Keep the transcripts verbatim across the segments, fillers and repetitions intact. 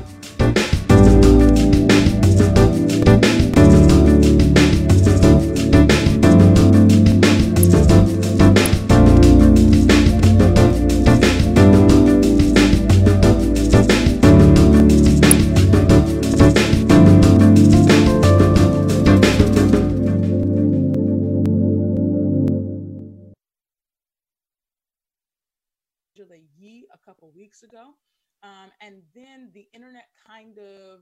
Yee a couple weeks ago. Um, and then the internet kind of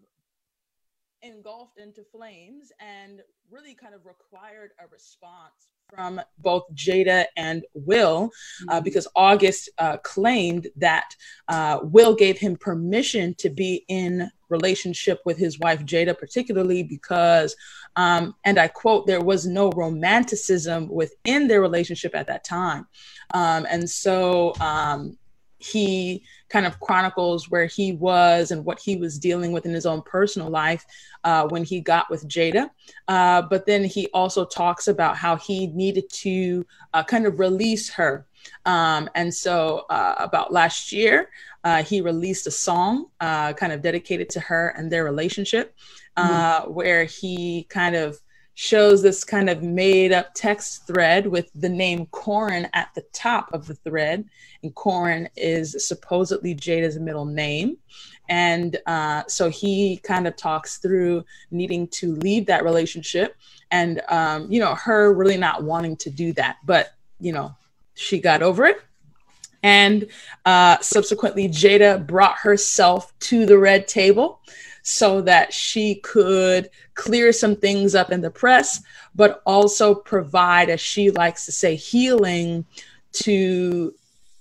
engulfed into flames and really kind of required a response from both Jada and Will, uh, because August uh, claimed that uh, Will gave him permission to be in relationship with his wife Jada, particularly because, um, and I quote, there was no romanticism within their relationship at that time. Um, and so um, he kind of chronicles where he was and what he was dealing with in his own personal life uh, when he got with Jada. Uh, but then he also talks about how he needed to uh, kind of release her. Um, and so uh, about last year, uh, he released a song uh, kind of dedicated to her and their relationship, uh, mm-hmm. where he kind of shows this kind of made up text thread with the name Corin at the top of the thread. And Corin is supposedly Jada's middle name. And uh, so he kind of talks through needing to leave that relationship and, um, you know, her really not wanting to do that. But, you know, she got over it. And uh, subsequently, Jada brought herself to the red table so that she could clear some things up in the press, but also provide, as she likes to say, healing to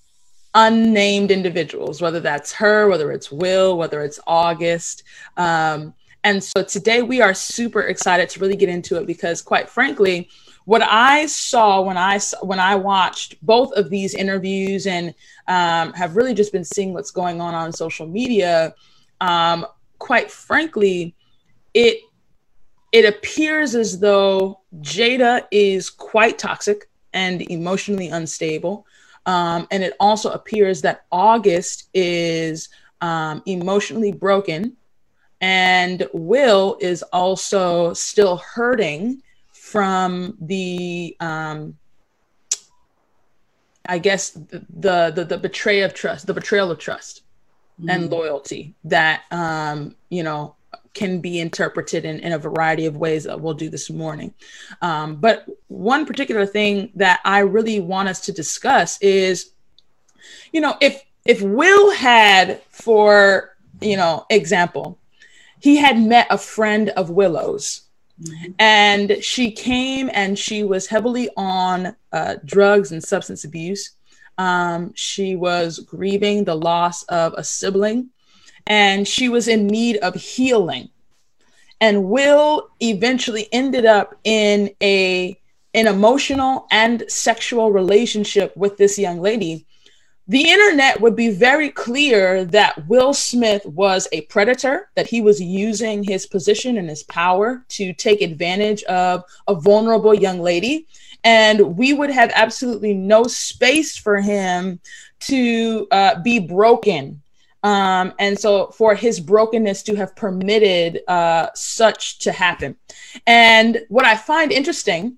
unnamed individuals, whether that's her, whether it's Will, whether it's August. Um, and so today we are super excited to really get into it because, quite frankly, what I saw when I when I watched both of these interviews and um, have really just been seeing what's going on on social media, um, quite frankly, it it appears as though Jada is quite toxic and emotionally unstable. Um, and it also appears that August is um, emotionally broken, and Will is also still hurting from the, um, I guess, the, the, the betrayal of trust, the betrayal of trust mm. and loyalty that, um, you know, can be interpreted in, in a variety of ways that we'll do this morning. Um, but one particular thing that I really want us to discuss is, you know, if, if Will had, for, you know, example, he had met a friend of Willow's, mm-hmm. and she came and she was heavily on uh, drugs and substance abuse. Um, she was grieving the loss of a sibling, and she was in need of healing. And Will eventually ended up in a an emotional and sexual relationship with this young lady. The internet would be very clear that Will Smith was a predator, that he was using his position and his power to take advantage of a vulnerable young lady. And we would have absolutely no space for him to uh, be broken. Um, and so for his brokenness to have permitted uh, such to happen. And what I find interesting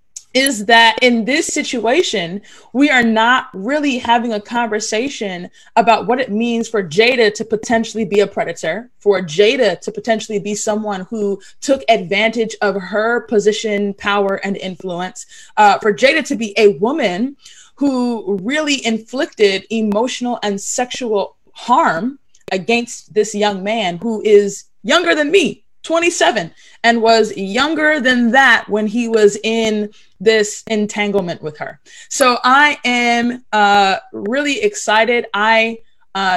is that in this situation, we are not really having a conversation about what it means for Jada to potentially be a predator, for Jada to potentially be someone who took advantage of her position, power, and influence, uh, for Jada to be a woman who really inflicted emotional and sexual harm against this young man who is younger than me, twenty-seven, and was younger than that when he was in this entanglement with her. So I am uh, really excited. I uh,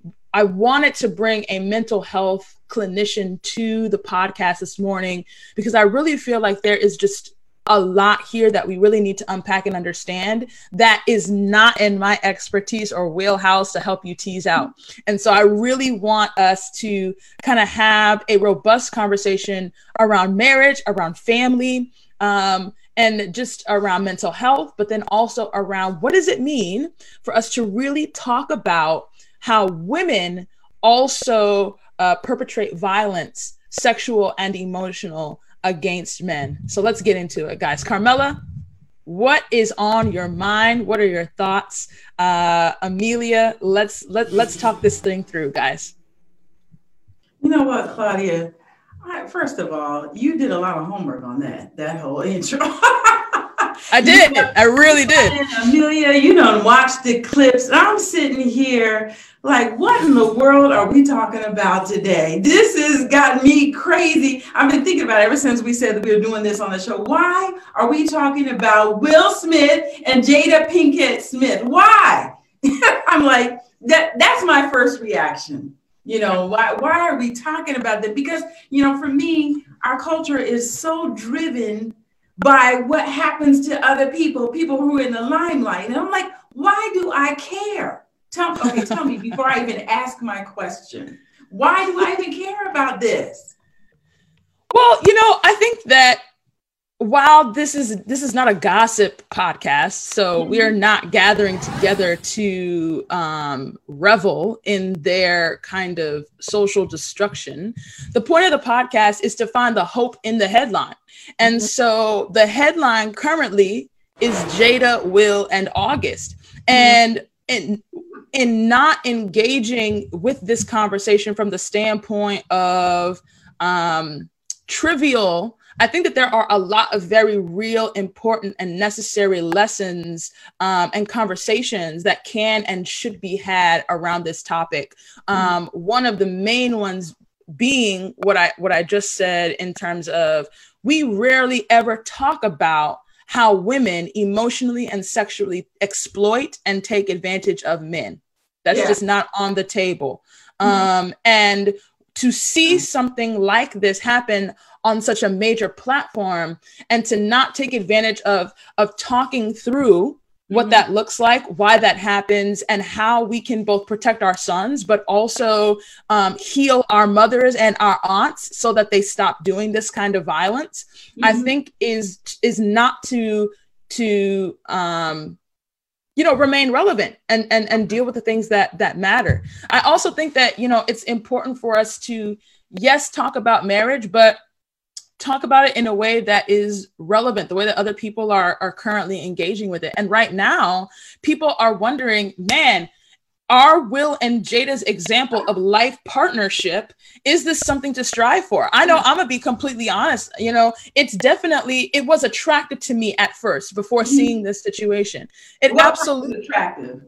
I wanted to bring a mental health clinician to the podcast this morning because I really feel like there is just a lot here that we really need to unpack and understand that is not in my expertise or wheelhouse to help you tease out. And so I really want us to kind of have a robust conversation around marriage, around family, um, and just around mental health, but then also around what does it mean for us to really talk about how women also uh, perpetrate violence, sexual and emotional, against men. So let's get into it, guys. Carmela, what is on your mind? What are your thoughts? Uh, Amelia, let's let, let's talk this thing through, guys. You know what, Claudia? I, first of all, you did a lot of homework on that, that whole intro. I did. You know, I really did. Amelia, you done watched the clips. I'm sitting here like, what in the world are we talking about today? This has got me crazy. I've been thinking about it ever since we said that we were doing this on the show. Why are we talking about Will Smith and Jada Pinkett Smith? Why? I'm like, that. that's my first reaction. You know, why, why are we talking about that? Because, you know, for me, our culture is so driven by what happens to other people, people who are in the limelight. And I'm like, why do I care? Tell, okay, tell me before I even ask my question, why do I even care about this? Well, you know, I think that while this is this is not a gossip podcast, so mm-hmm. we are not gathering together to um, revel in their kind of social destruction. The point of the podcast is to find the hope in the headline. And mm-hmm. so the headline currently is Jada, Will, and August. Mm-hmm. And in, in not engaging with this conversation from the standpoint of um, trivial, I think that there are a lot of very real, important, and necessary lessons um, and conversations that can and should be had around this topic. Um, mm-hmm. One of the main ones being what I what I just said in terms of we rarely ever talk about how women emotionally and sexually exploit and take advantage of men. That's yeah. just not on the table. Mm-hmm. Um, and to see something like this happen on such a major platform and to not take advantage of, of talking through what mm-hmm. that looks like, why that happens, and how we can both protect our sons, but also um, heal our mothers and our aunts so that they stop doing this kind of violence, mm-hmm. I think is is not to, to um, you know, remain relevant and, and, and deal with the things that, that matter. I also think that, you know, it's important for us to, yes, talk about marriage, but talk about it in a way that is relevant, the way that other people are, are currently engaging with it. And right now, people are wondering, man, are Will and Jada's example of life partnership, is this something to strive for? I know I'm gonna be completely honest, you know, it's definitely, it was attractive to me at first before mm-hmm. seeing this situation. It what absolutely attractive.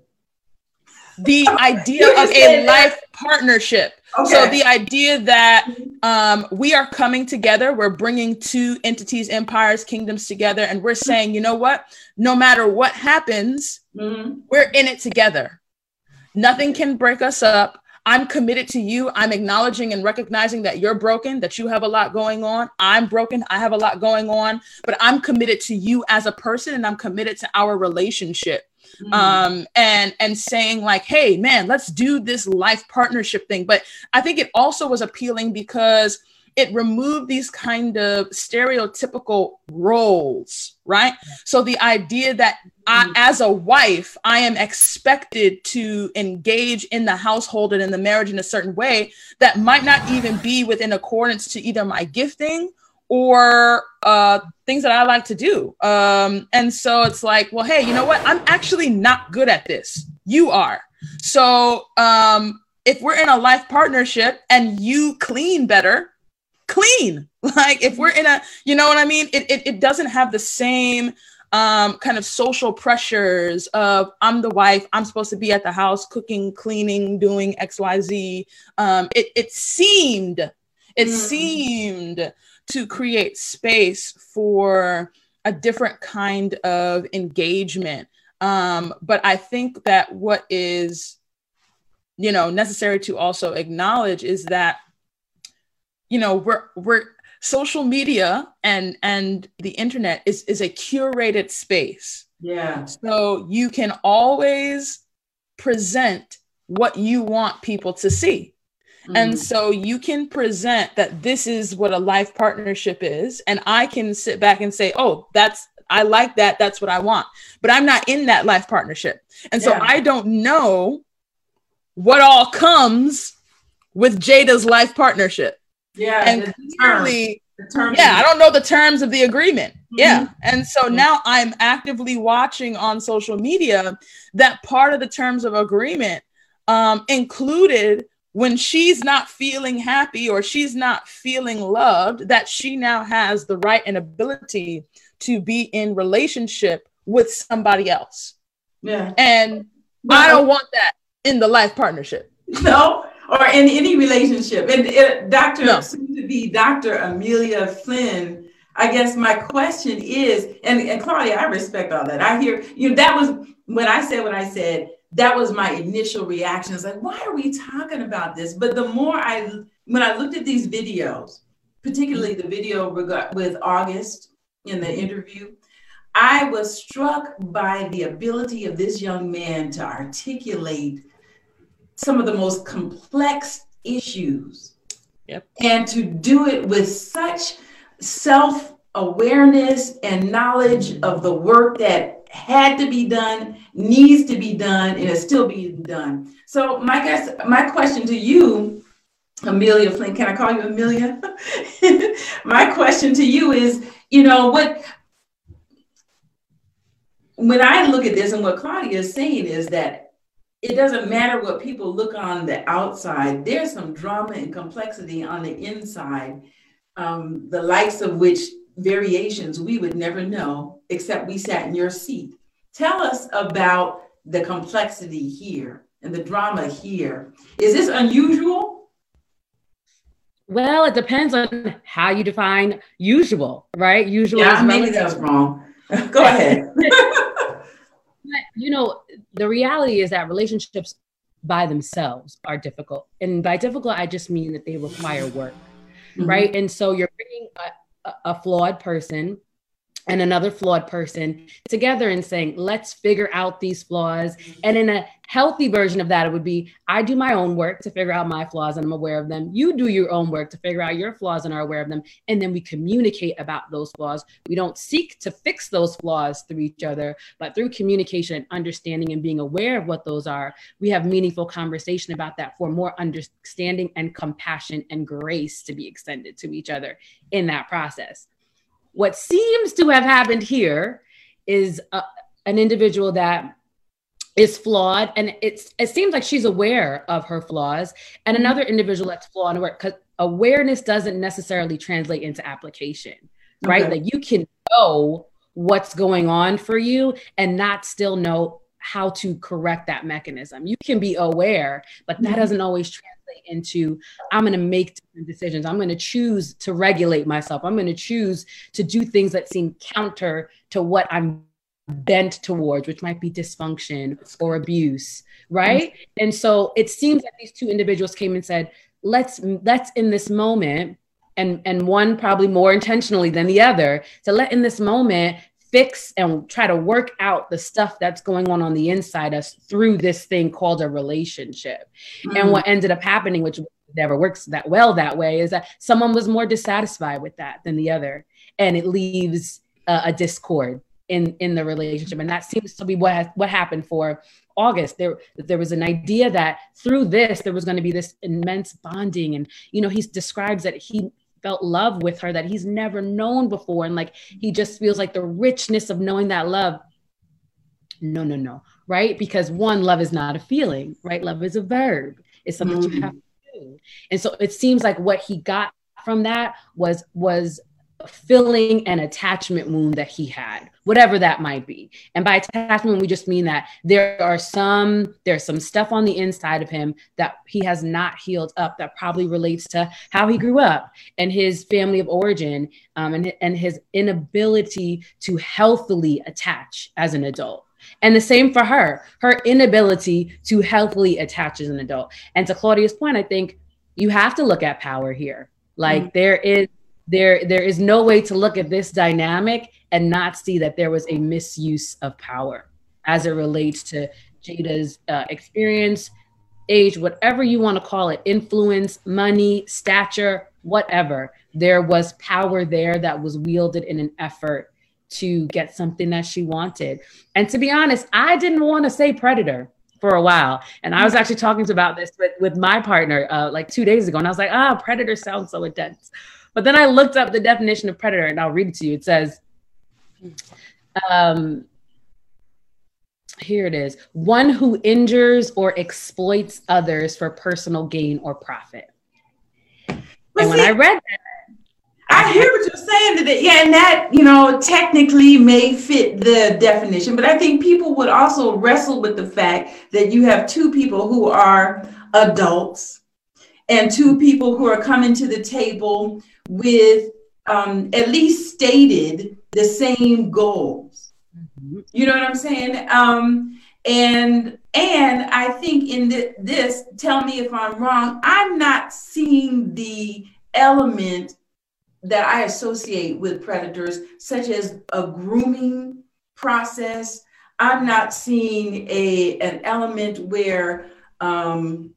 The idea of a life partnership. Okay. So the idea that um, we are coming together, we're bringing two entities, empires, kingdoms together, and we're saying, you know what, no matter what happens, mm-hmm. we're in it together. Nothing can break us up. I'm committed to you. I'm acknowledging and recognizing that you're broken, that you have a lot going on. I'm broken. I have a lot going on, but I'm committed to you as a person, and I'm committed to our relationship. Mm. Um, and, and saying like, hey, man, let's do this life partnership thing. But I think it also was appealing because it removed these kind of stereotypical roles, right? So the idea that I, as a wife, I am expected to engage in the household and in the marriage in a certain way that might not even be within accordance to either my gifting or uh, things that I like to do. Um, and so it's like, well, hey, you know what? I'm actually not good at this. You are. So um, if we're in a life partnership and you clean better, clean. Like if we're in a, you know what I mean? It it, it doesn't have the same um, kind of social pressures of I'm the wife, I'm supposed to be at the house cooking, cleaning, doing X, Y, Z. Um, it, it seemed, it mm. seemed to create space for a different kind of engagement. Um, but I think that what is, you know, necessary to also acknowledge is that, you know, we're, we're social media and, and the internet is, is a curated space. Yeah. So you can always present what you want people to see. Mm. And so you can present that this is what a life partnership is. And I can sit back and say, oh, that's, I like that. That's what I want. But I'm not in that life partnership. And so yeah. I don't know what all comes with Jada's life partnership. Yeah. And the clearly, term, the term yeah, I don't know the terms of the agreement. Mm-hmm. Yeah. And so mm-hmm. now I'm actively watching on social media that part of the terms of agreement um, included when she's not feeling happy or she's not feeling loved, that she now has the right and ability to be in relationship with somebody else. Yeah. And well, I don't want that in the life partnership. No, or in any relationship. And uh, Doctor No. soon to be Doctor Amelia Flynn, I guess my question is, and, and Claudia, I respect all that. I hear, you know, that was when I said what I said, that was my initial reaction. It's like, why are we talking about this? But the more I, when I looked at these videos, particularly the video with August in the interview, I was struck by the ability of this young man to articulate some of the most complex issues. Yep. And to do it with such self-awareness and knowledge of the work that had to be done, needs to be done, and is still being done. So my guess, my question to you, Amelia Flynn, can I call you Amelia? My question to you is, you know, what, when I look at this and what Claudia is saying is that it doesn't matter what people look on the outside, there's some drama and complexity on the inside, um, the likes of which variations we would never know except we sat in your seat. Tell us about the complexity here and the drama here. Is this unusual? Well, it depends on how you define usual, right? Usual. Yeah, maybe that's wrong. Go ahead. You know, the reality is that relationships by themselves are difficult. And by difficult, I just mean that they require work, mm-hmm. right? And so you're bringing a, a, a flawed person and another flawed person together and saying, let's figure out these flaws. And in a healthy version of that, it would be, I do my own work to figure out my flaws and I'm aware of them. You do your own work to figure out your flaws and are aware of them. And then we communicate about those flaws. We don't seek to fix those flaws through each other, but through communication and understanding and being aware of what those are, we have meaningful conversation about that for more understanding and compassion and grace to be extended to each other in that process. What seems to have happened here is a, an individual that is flawed, and it's it seems like she's aware of her flaws, and another individual that's flawed and aware, because awareness doesn't necessarily translate into application, right? Okay. Like you can know what's going on for you and not still know how to correct that mechanism. You can be aware, but that doesn't always translate into, I'm going to make different decisions. I'm going to choose to regulate myself. I'm going to choose to do things that seem counter to what I'm bent towards, which might be dysfunction or abuse, right? Mm-hmm. And so it seems that these two individuals came and said, let's, let's in this moment, and, and one probably more intentionally than the other, to let in this moment fix and try to work out the stuff that's going on on the inside us through this thing called a relationship. Mm. And what ended up happening, which never works that well that way, is that someone was more dissatisfied with that than the other. And it leaves uh, a discord in, in the relationship. And that seems to be what has, what happened for August. There, there was an idea that through this, there was going to be this immense bonding. And, you know, he describes that he felt love with her that he's never known before. And like, he just feels like the richness of knowing that love. No, no, no. Right. Because one, love is not a feeling, right? Love is a verb. It's something mm-hmm. you have to do. And so it seems like what he got from that was, was filling an attachment wound that he had, whatever that might be. And by attachment, we just mean that there are some, there's some stuff on the inside of him that he has not healed up that probably relates to how he grew up and his family of origin, um, and, and his inability to healthily attach as an adult. And the same for her, her inability to healthily attach as an adult. And to Claudia's point, I think you have to look at power here. Like mm-hmm. there is, There, there is no way to look at this dynamic and not see that there was a misuse of power as it relates to Jada's uh, experience, age, whatever you want to call it, influence, money, stature, whatever. There was power there that was wielded in an effort to get something that she wanted. And to be honest, I didn't want to say predator for a while. And I was actually talking about this with, with my partner uh, like two days ago. And I was like, ah, predator sounds so intense. But then I looked up the definition of predator, and I'll read it to you. It says, um, here it is, one who injures or exploits others for personal gain or profit. But and when see, I read that, I hear what you're saying. That, yeah, and that, you know, technically may fit the definition, but I think people would also wrestle with the fact that you have two people who are adults and two people who are coming to the table with um, at least stated the same goals. Mm-hmm. You know what I'm saying? Um, and and I think in th- this, tell me if I'm wrong, I'm not seeing the element that I associate with predators, such as a grooming process. I'm not seeing a an element where um,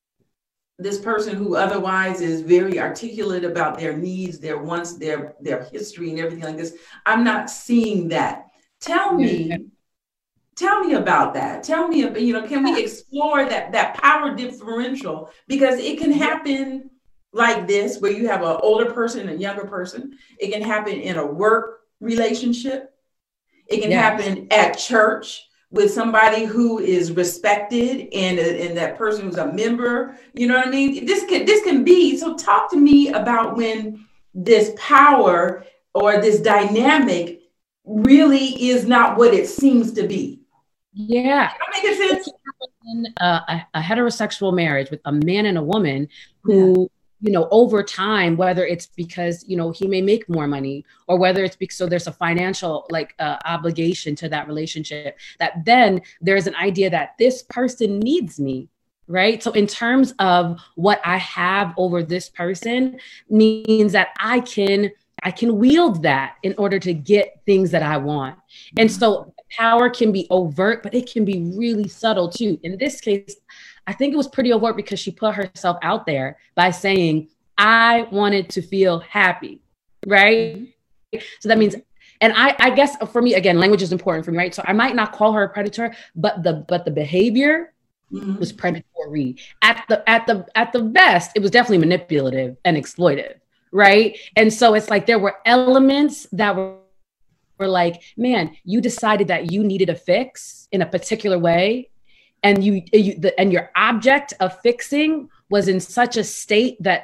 this person who otherwise is very articulate about their needs, their wants, their their history and everything like this. I'm not seeing that. Tell me, tell me about that. Tell me, you know, can we explore that that power differential? Because it can happen like this, where you have an older person and a younger person. It can happen in a work relationship. It can yes. happen at church with somebody who is respected and, and that person who's a member. You know what I mean? This can, this can be, so talk to me about when this power or this dynamic really is not what it seems to be. Yeah. Does that make sense? In a, a heterosexual marriage with a man and a woman who, yeah. you know, over time, whether it's because, you know, he may make more money, or whether it's because so there's a financial like uh, obligation to that relationship, that then there's an idea that this person needs me, right? So in terms of what I have over this person means that I can, I can wield that in order to get things that I want. And so power can be overt, but it can be really subtle too. In this case, I think it was pretty overt because she put herself out there by saying, I wanted to feel happy, right? Mm-hmm. So that means, and I, I guess for me, again, language is important for me, right? So I might not call her a predator, but the but the behavior mm-hmm. was predatory. At the at the at the best, it was definitely manipulative and exploitive, right? And so it's like there were elements that were were like, man, you decided that you needed a fix in a particular way. And you, you the, and your object of fixing was in such a state that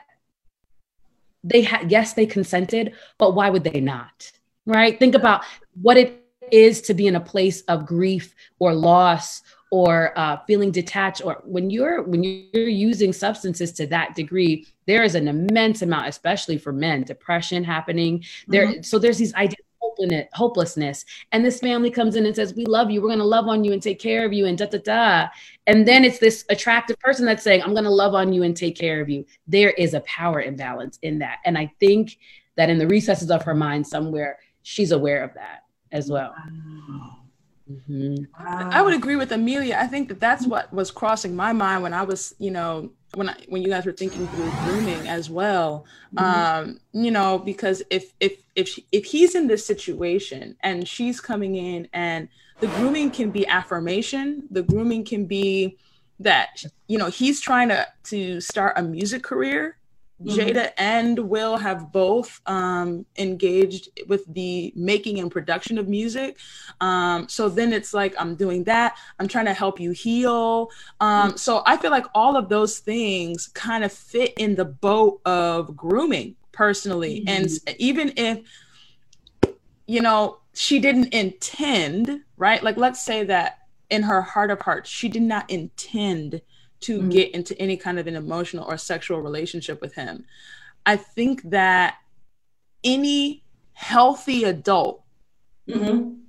they had, yes, they consented, but why would they not? Right? Think about what it is to be in a place of grief or loss or uh, feeling detached. Or when you're when you're using substances to that degree, there is an immense amount, especially for men, depression happening there. Mm-hmm. So there's these ideas. Hopelessness. And this family comes in and says, we love you. We're going to love on you and take care of you and da, da, da. And then it's this attractive person that's saying, I'm going to love on you and take care of you. There is a power imbalance in that. And I think that in the recesses of her mind somewhere, she's aware of that as well. Wow. Mm-hmm. Wow. I would agree with Amelia. I think that that's what was crossing my mind when I was, you know, when I, when you guys were thinking through grooming as well, mm-hmm. um, you know, because if if if she, if he's in this situation and she's coming in, and the grooming can be affirmation, the grooming can be that, you know, he's trying to to start a music career. Mm-hmm. Jada and Will have both um, engaged with the making and production of music. Um, so then it's like, I'm doing that. I'm trying to help you heal. Um, mm-hmm. So I feel like all of those things kind of fit in the boat of grooming personally. Mm-hmm. And even if, you know, she didn't intend, right? Like, let's say that in her heart of hearts, she did not intend to mm-hmm. get into any kind of an emotional or sexual relationship with him. I think that any healthy adult mm-hmm.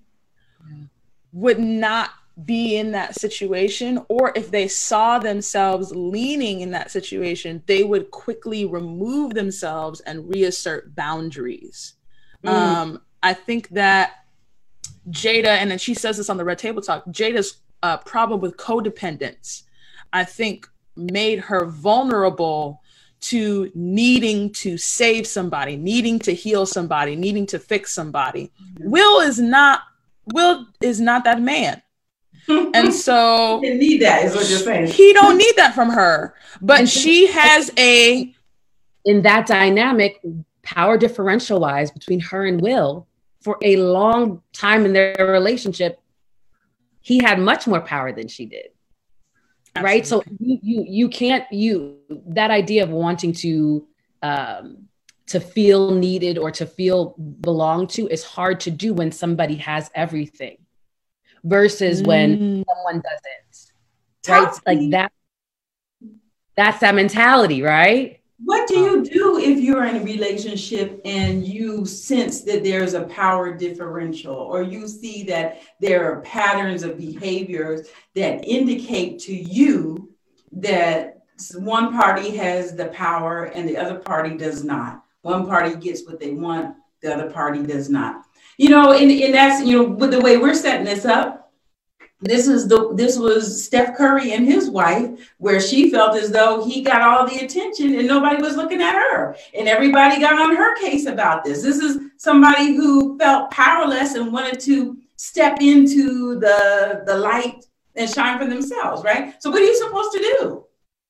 would not be in that situation, or if they saw themselves leaning in that situation, they would quickly remove themselves and reassert boundaries. Mm-hmm. Um, I think that Jada, and then she says this on the Red Table Talk, Jada's uh, problem with codependence, I think, made her vulnerable to needing to save somebody, needing to heal somebody, needing to fix somebody. Mm-hmm. Will is not, Will is not that man. And so he didn't need that, is what you're saying. He don't need that from her. But and she has a in that dynamic, power differential wise between her and Will, for a long time in their relationship, he had much more power than she did. Absolutely. Right. So you, you you can't you that idea of wanting to um to feel needed or to feel belong to is hard to do when somebody has everything versus mm. when someone doesn't. Right? Talk like that that's that mentality, right? What do you do if you're in a relationship and you sense that there's a power differential, or you see that there are patterns of behaviors that indicate to you that one party has the power and the other party does not? One party gets what they want, the other party does not. You know, and, and that's, you know, with the way we're setting this up, This is the this was Steph Curry and his wife, where she felt as though he got all the attention and nobody was looking at her, and everybody got on her case about this. This is somebody who felt powerless and wanted to step into the the light and shine for themselves, right? So what are you supposed to do?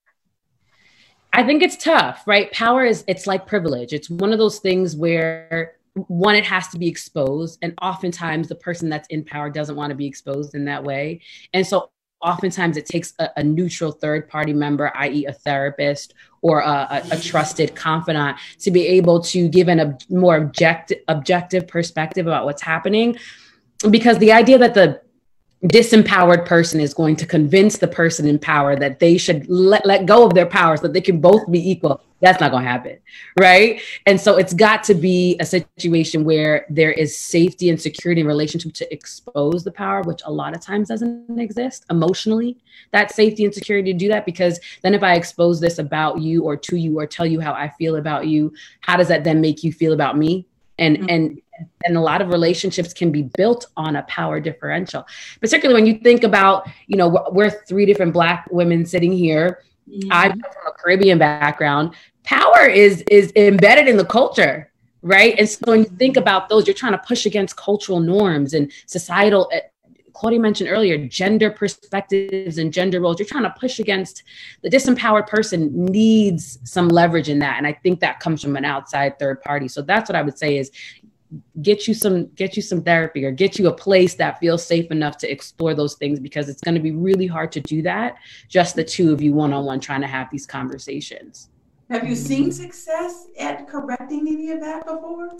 I think it's tough, right? Power is, it's like privilege. It's one of those things where one, it has to be exposed. And oftentimes the person that's in power doesn't want to be exposed in that way. And so oftentimes it takes a, a neutral third party member, that is a therapist or a, a, a trusted confidant, to be able to give an ob- more objective, objective perspective about what's happening. Because the idea that the disempowered person is going to convince the person in power that they should let, let go of their power so that they can both be equal, that's not going to happen, right? And so it's got to be a situation where there is safety and security in relationship to expose the power, which a lot of times doesn't exist emotionally, that safety and security to do that. Because then if I expose this about you or to you or tell you how I feel about you, how does that then make you feel about me? And, mm-hmm. and, and a lot of relationships can be built on a power differential, particularly when you think about, you know, we're, we're three different Black women sitting here. Mm-hmm. I'm from a Caribbean background. Power is, is embedded in the culture, right? And so when you think about those, you're trying to push against cultural norms and societal, Claudia mentioned earlier, gender perspectives and gender roles. You're trying to push against the disempowered person needs some leverage in that. And I think that comes from an outside third party. So that's what I would say is get you some, get you some therapy or get you a place that feels safe enough to explore those things, because it's going to be really hard to do that. Just the two of you one-on-one trying to have these conversations. Have you seen success at correcting any of that before?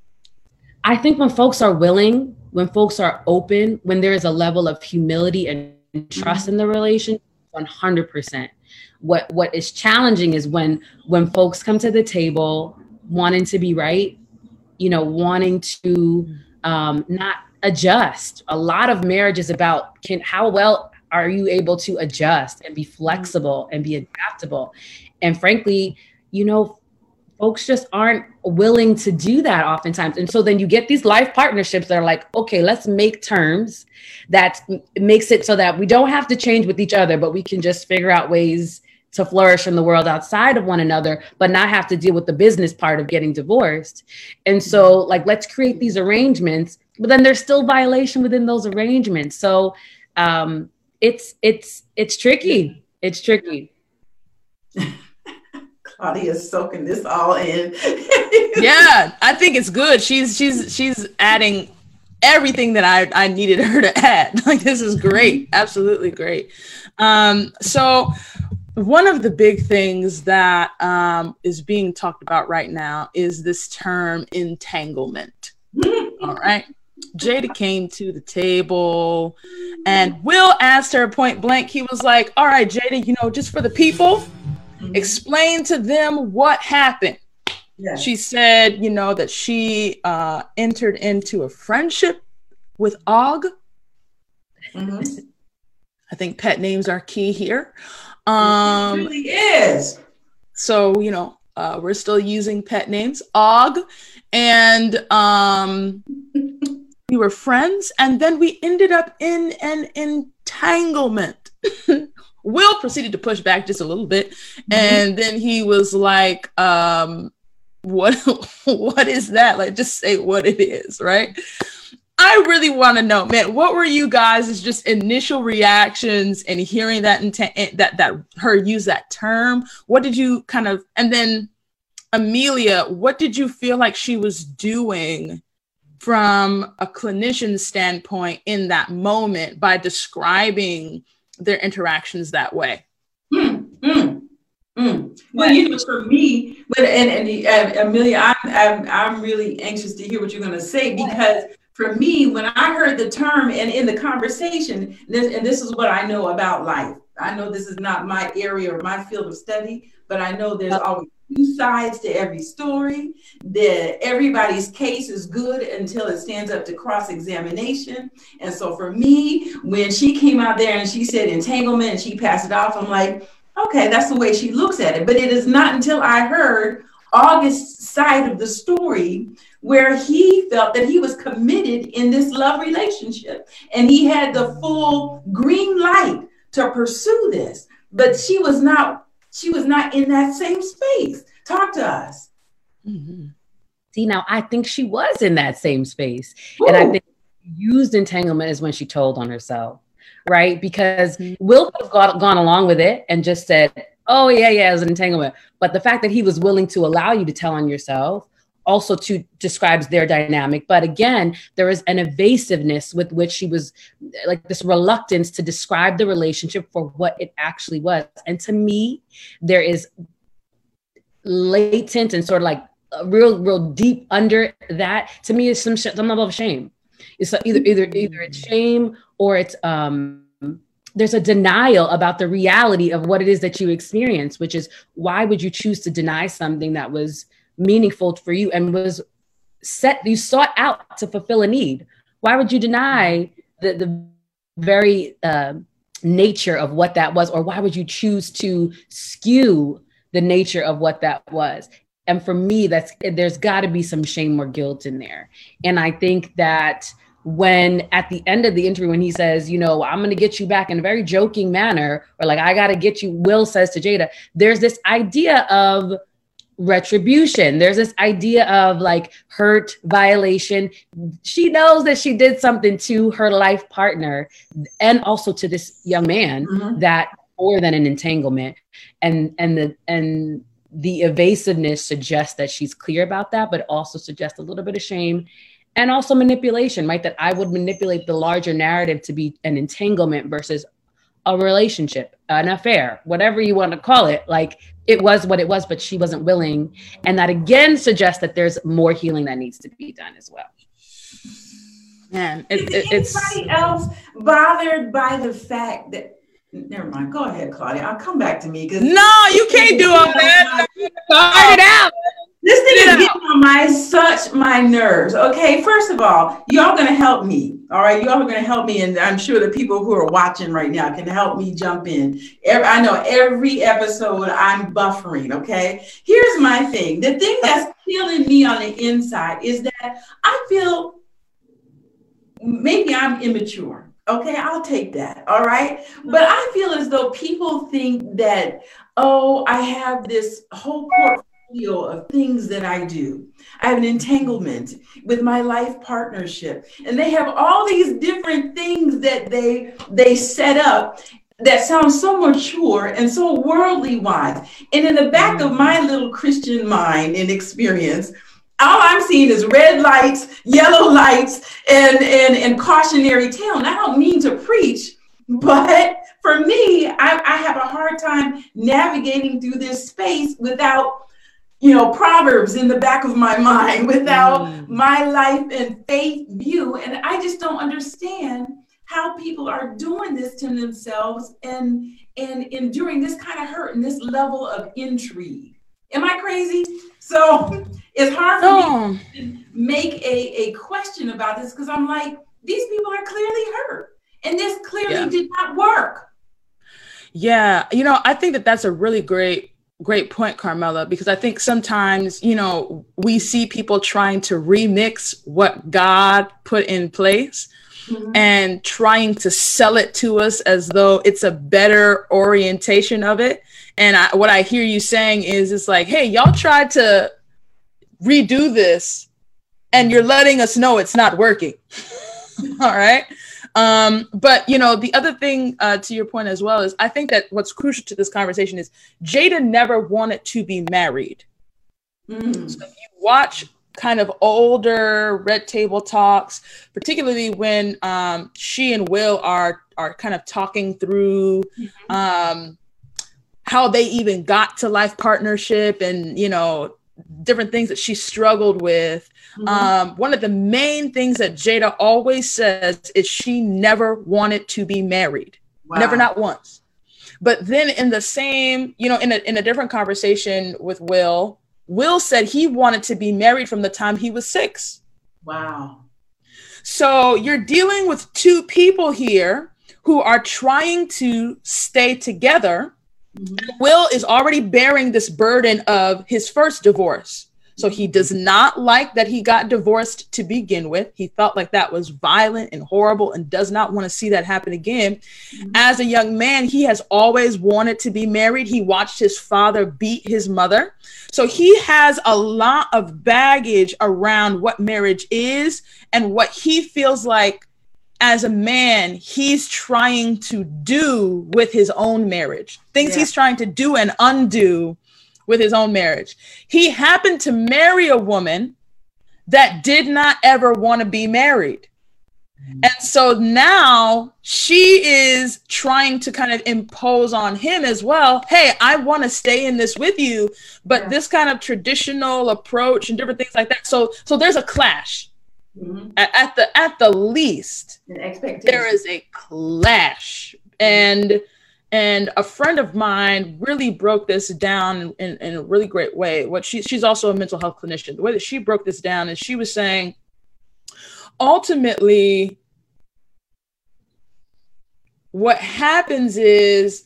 I think when folks are willing, when folks are open, when there is a level of humility and trust in the relation, one hundred percent. What what is challenging is when when folks come to the table wanting to be right, you know, wanting to um, not adjust. A lot of marriage is about can how well are you able to adjust and be flexible and be adaptable? And frankly, you know, folks just aren't willing to do that oftentimes. And so then you get these life partnerships that are like, okay, let's make terms that makes it so that we don't have to change with each other, but we can just figure out ways to flourish in the world outside of one another, but not have to deal with the business part of getting divorced. And so like, let's create these arrangements, but then there's still violation within those arrangements. So um, it's, it's, it's tricky. It's tricky. Claudia's soaking this all in. Yeah, I think it's good. She's she's she's adding everything that I, I needed her to add. Like, this is great. Absolutely great. Um, so one of the big things that um, is being talked about right now is this term entanglement. All right. Jada came to the table and Will asked her point blank. He was like, all right, Jada, you know, just for the people, explain to them what happened. Yeah. She said, you know, that she uh, entered into a friendship with Og. Mm-hmm. I think pet names are key here. Um, it really is. So, you know, uh, we're still using pet names, Og. And um, we were friends. And then we ended up in an entanglement. Will proceeded to push back just a little bit. Mm-hmm. And then he was like, um, what, what is that? Like, just say what it is, right? I really want to know, man, what were you guys' just initial reactions and hearing that intent, that that her use that term? What did you kind of, and then Amelia, what did you feel like she was doing from a clinician standpoint in that moment by describing their interactions that way? Mm, mm, mm. Well, you know, for me, but and, and uh, Amelia, I'm, I'm I'm really anxious to hear what you're going to say, because for me, when I heard the term and in the conversation, this, and this is what I know about life. I know this is not my area or my field of study, but I know there's always two sides to every story. That everybody's case is good until it stands up to cross-examination. And so for me, when she came out there and she said entanglement and she passed it off, I'm like, okay, that's the way she looks at it. But it is not until I heard August's side of the story where he felt that he was committed in this love relationship and he had the full green light to pursue this. But she was not, she was not in that same space. Talk to us. Mm-hmm. See, now I think she was in that same space. Ooh. And I think used entanglement is when she told on herself, right? Because Will could have gone, gone along with it and just said, oh yeah, yeah, it was an entanglement. But the fact that he was willing to allow you to tell on yourself also to describes their dynamic. But again, there is an evasiveness with which she was, like this reluctance to describe the relationship for what it actually was. And to me, there is latent and sort of like a real, real deep under that. To me, is some sh- some level of shame. It's either either either it's shame or it's um. There's a denial about the reality of what it is that you experience, which is why would you choose to deny something that was meaningful for you and was set, you sought out to fulfill a need? Why would you deny the, the very uh, nature of what that was? Or why would you choose to skew the nature of what that was? And for me, that's, there's got to be some shame or guilt in there. And I think that when at the end of the interview, when he says, you know, I'm going to get you back in a very joking manner, or like, I got to get you, Will says to Jada, there's this idea of retribution. There's this idea of like hurt, violation. She knows that she did something to her life partner and also to this young man mm-hmm. that more than an entanglement. And, and the, and the evasiveness suggests that she's clear about that, but also suggests a little bit of shame. And also manipulation, right? That I would manipulate the larger narrative to be an entanglement versus a relationship, an affair, whatever you want to call it. Like it was what it was, but she wasn't willing. And that again suggests that there's more healing that needs to be done as well. Man, it, it, Is it's anybody else bothered by the fact that, never mind, go ahead, Claudia. I'll come back to me. because No, you can't do all that. Start it out. This thing is getting on my such my nerves. Okay, first of all, y'all gonna help me. All right, y'all are gonna help me, and I'm sure the people who are watching right now can help me jump in. Every, I know every episode I'm buffering. Okay, here's my thing. The thing that's killing me on the inside is that I feel maybe I'm immature. Okay, I'll take that. All right, but I feel as though people think that, oh, I have this whole portfolio of things that I do. I have an entanglement with my life partnership, and they have all these different things that they they set up that sound so mature and so worldly wise. And in the back mm-hmm. of my little Christian mind and experience, all I'm seeing is red lights, yellow lights, and and and cautionary tale. And I don't mean to preach, but for me, I, I have a hard time navigating through this space without, you know, Proverbs in the back of my mind, without mm. my life and faith view. And I just don't understand how people are doing this to themselves and, and enduring this kind of hurt and this level of intrigue. Am I crazy? So it's hard for oh. me to make a, a question about this, because I'm like, these people are clearly hurt. And this clearly yeah. did not work. Yeah. You know, I think that that's a really great Great point, Carmela, because I think sometimes, you know, we see people trying to remix what God put in place mm-hmm. and trying to sell it to us as though it's a better orientation of it. And I, what I hear you saying is, it's like, hey, y'all tried to redo this and you're letting us know it's not working. All right. Um, but, you know, the other thing uh, to your point as well is I think that what's crucial to this conversation is Jada never wanted to be married. Mm. So if you watch kind of older Red Table Talks, particularly when um, she and Will are are kind of talking through mm-hmm. um, how they even got to life partnership and, you know, different things that she struggled with. Mm-hmm. Um, one of the main things that Jada always says is she never wanted to be married. Wow. Never, not once. But then in the same, you know, in a, in a different conversation with Will, Will said he wanted to be married from the time he was six. Wow. So you're dealing with two people here who are trying to stay together. Mm-hmm. Will is already bearing this burden of his first divorce. So he does not like that he got divorced to begin with. He felt like that was violent and horrible and does not want to see that happen again. Mm-hmm. As a young man, he has always wanted to be married. He watched his father beat his mother. So he has a lot of baggage around what marriage is and what he feels like as a man, he's trying to do with his own marriage, things yeah. he's trying to do and undo with his own marriage. He happened to marry a woman that did not ever want to be married. Mm-hmm. And so now she is trying to kind of impose on him as well. Hey, I want to stay in this with you, but yeah. this kind of traditional approach and different things like that. So, so there's a clash. Mm-hmm. At, at the at the least, there is a clash, and and a friend of mine really broke this down in, in a really great way. What she she's also a mental health clinician. The way that she broke this down is she was saying, ultimately, what happens is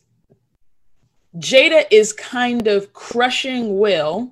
Jada is kind of crushing Will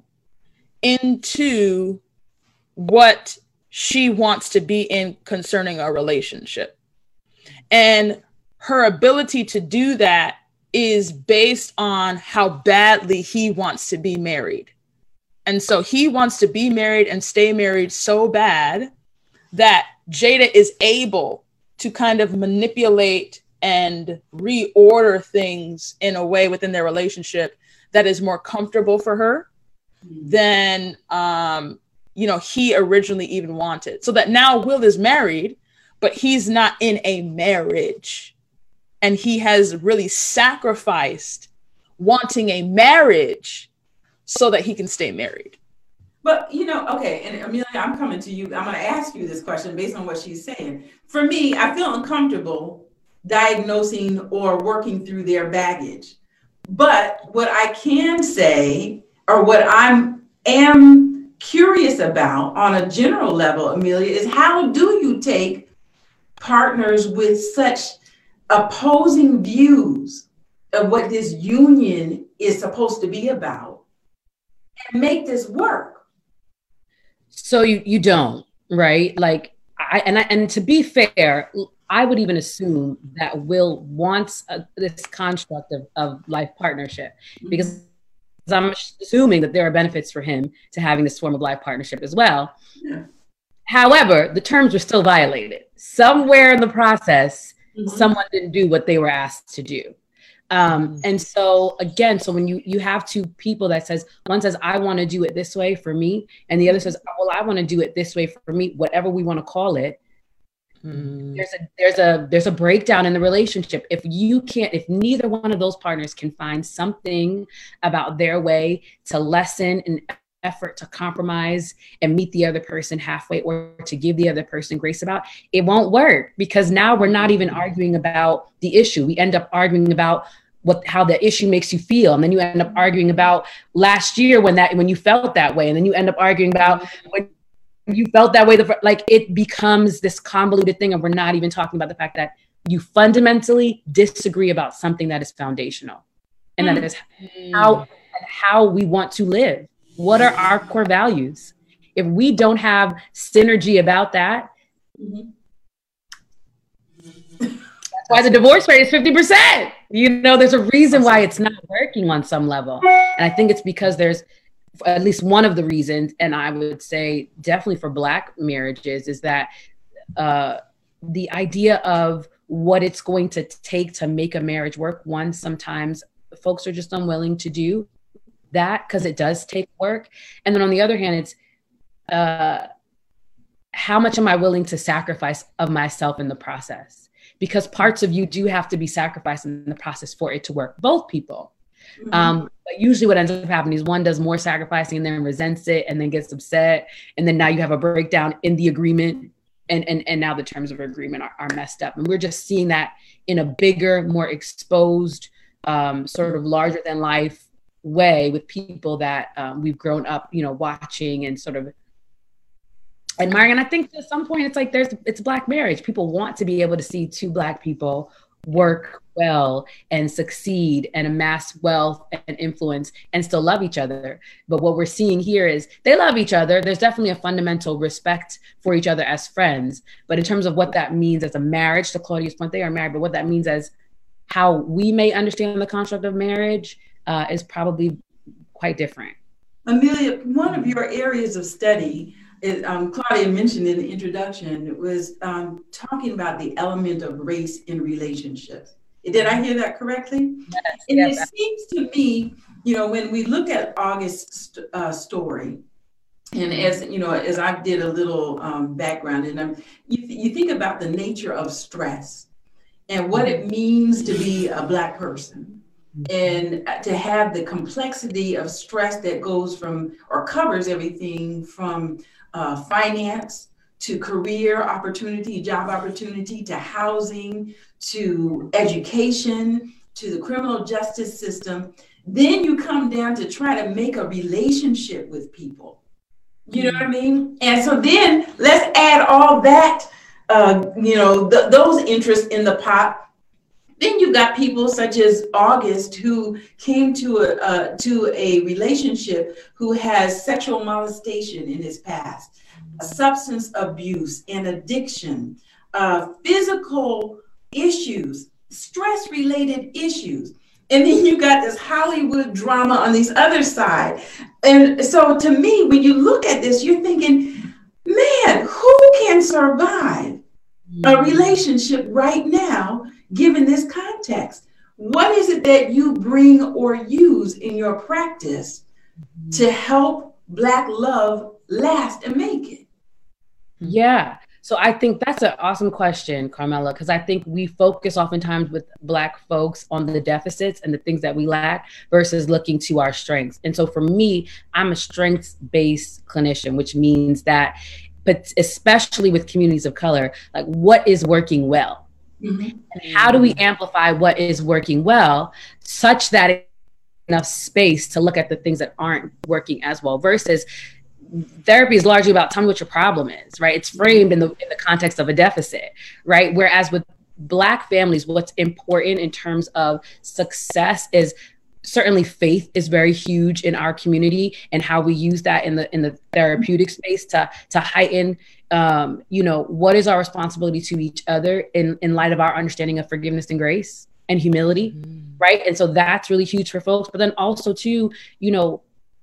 into what she wants to be in concerning a relationship. And her ability to do that is based on how badly he wants to be married. And so he wants to be married and stay married so bad that Jada is able to kind of manipulate and reorder things in a way within their relationship that is more comfortable for her mm-hmm. than, um, you know, he originally even wanted. So that now Will is married, but he's not in a marriage. And he has really sacrificed wanting a marriage so that he can stay married. But, you know, okay, and Amelia, I'm coming to you. I'm going to ask you this question based on what she's saying. For me, I feel uncomfortable diagnosing or working through their baggage. But what I can say, or what I'm am curious about on a general level, Amelia, is how do you take partners with such opposing views of what this union is supposed to be about and make this work? So you you don't, right? Like I and I and to be fair, I would even assume that Will wants a, this construct of, of life partnership because I'm assuming that there are benefits for him to having this form of life partnership as well. Yeah. However, the terms were still violated. Somewhere in the process, mm-hmm. someone didn't do what they were asked to do. Um, mm-hmm. And so again, so when you, you have two people that says, one says, I want to do it this way for me. And the other says, well, I want to do it this way for me, whatever we want to call it. Mm. There's a there's a there's a breakdown in the relationship. If you can't, if neither one of those partners can find something about their way to lessen an effort to compromise and meet the other person halfway or to give the other person grace about, it won't work because now we're not even arguing about the issue. We end up arguing about what how the issue makes you feel. And then you end up arguing about last year when that when you felt that way. And then you end up arguing about when you felt that way, the, like it becomes this convoluted thing. And we're not even talking about the fact that you fundamentally disagree about something that is foundational. And mm. that is how, how we want to live. What are our core values? If we don't have synergy about that, mm-hmm. that's why the divorce rate is fifty percent. You know, there's a reason why it's not working on some level. And I think it's because there's at least one of the reasons, and I would say definitely for Black marriages, is that uh, the idea of what it's going to take to make a marriage work. One, sometimes folks are just unwilling to do that because it does take work. And then on the other hand, it's uh, how much am I willing to sacrifice of myself in the process? Because parts of you do have to be sacrificed in the process for it to work, both people. Mm-hmm. Um, but usually what ends up happening is one does more sacrificing and then resents it and then gets upset. And then now you have a breakdown in the agreement. And, and, and now the terms of agreement are, are messed up. And we're just seeing that in a bigger, more exposed, um, sort of larger than life way with people that um, we've grown up, you know, watching and sort of admiring. And I think at some point it's like there's, it's Black marriage. People want to be able to see two Black people work well and succeed and amass wealth and influence and still love each other. But what we're seeing here is they love each other. There's definitely a fundamental respect for each other as friends. But in terms of what that means as a marriage, to Claudia's point, they are married, but what that means as how we may understand the construct of marriage uh, is probably quite different. Amelia, one of your areas of study, It, um, Claudia mentioned in the introduction, was um, talking about the element of race in relationships. Did I hear that correctly? Yes, and yes. It seems to me, you know, when we look at August's uh, story, and as you know, as I did a little um, background, and um, you, th- you think about the nature of stress and what it means to be a Black person, and to have the complexity of stress that goes from or covers everything from Uh, finance to career opportunity, job opportunity, to housing, to education, to the criminal justice system. Then you come down to try to make a relationship with people. You know what I mean? And so then let's add all that, uh, you know, th- those interests in the pot. Then you've got people such as August who came to a uh, to a relationship who has sexual molestation in his past, substance abuse and addiction, uh, physical issues, stress-related issues. And then you got this Hollywood drama on this other side. And so to me, when you look at this, you're thinking, man, who can survive a relationship right now, given this context? What is it that you bring or use in your practice to help Black love last and make it? Yeah. So I think that's an awesome question, Carmela, because I think we focus oftentimes with Black folks on the deficits and the things that we lack versus looking to our strengths. And so for me, I'm a strengths-based clinician, which means that, but especially with communities of color, like what is working well? Mm-hmm. And how do we amplify what is working well such that enough space to look at the things that aren't working as well versus therapy is largely about tell me what your problem is, right? It's framed in the in the context of a deficit, right? Whereas with Black families, what's important in terms of success is certainly faith is very huge in our community and how we use that in the in the therapeutic space to to heighten, um, you know, what is our responsibility to each other in, in light of our understanding of forgiveness and grace and humility, mm. right? And so that's really huge for folks. But then also too, you know,